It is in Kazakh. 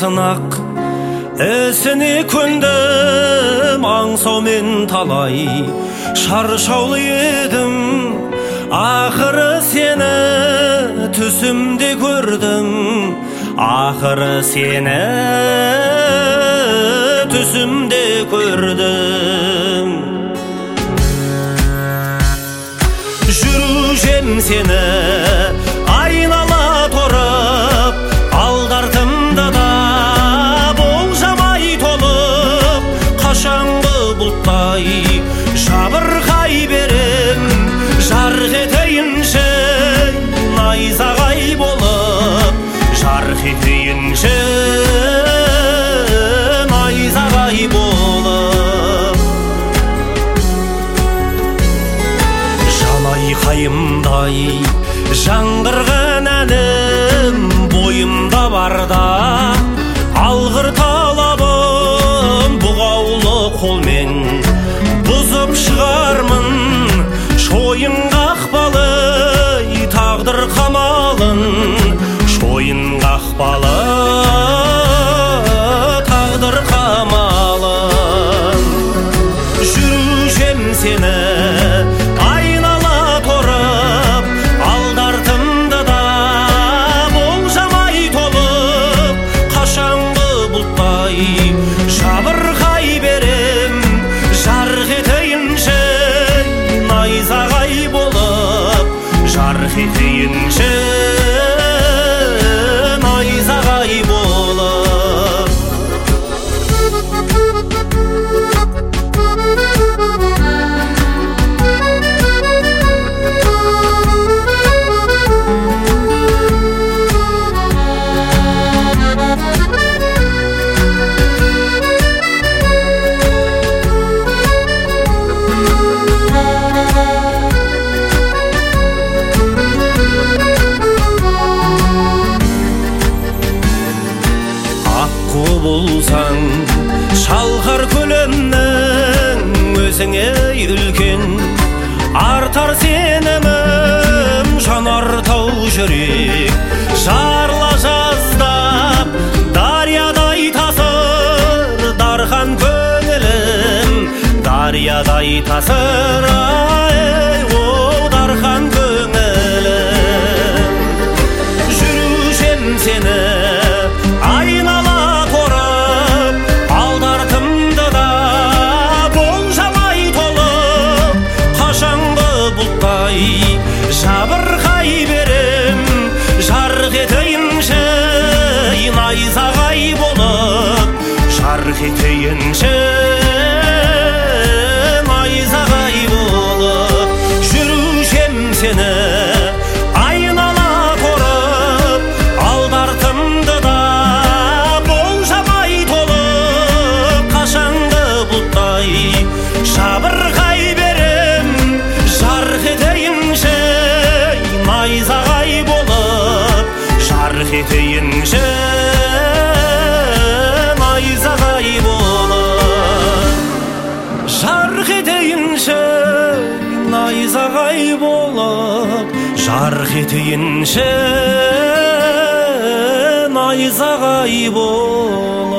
сынақ ісіне көндім, аңсаумен талай шаршаулы едім. Ақыры сені түсімде көрдім, ақыры сені түсімде көрдім. Жүрушем сені айнала тұрып, алдартымда да болжамай толып, қашанғы бұлттай жабырқай берем, жарқ етейінші найзағай болып, жарқ етейінші найзағай болып. Жанайқайымдай жаңғырған әнім бойымда барда, алғыр талабым бұғаулы қолмен бұзып шығармын. Шойын қақпалы тағдыр қамалын, шойын қақпалы тағдыр қамалын. Жүрушем сені айнала тұрып, алдартымда да болжамай толып, қашанғы бұлттай жабырқай берем, жарқ етейінші найзағай болып, жарқ етейінші найзағай болып. Болсаң шалқар көлемнің өзіңе үлкен, артар сенімім жанар тау жүрек, жарла жаздап дариядай тасыр, дархан көңілім дариядай тасыр, о дархан көңілім. Жүрушем сені айнала жабырқай берем, жарқ етейінші найзағай болып, жарқ етейінші найзағай болып. Жүрушем сені айнала тұрып, алдартымды да болжамай толып, қашанғы бұлттай жабырқай берем, жарқ етейінші найзағай болып, жарқ етейінші найзағай болып. Жарқ етейінші найзағай болып, жарқ етейінші найзағай болып.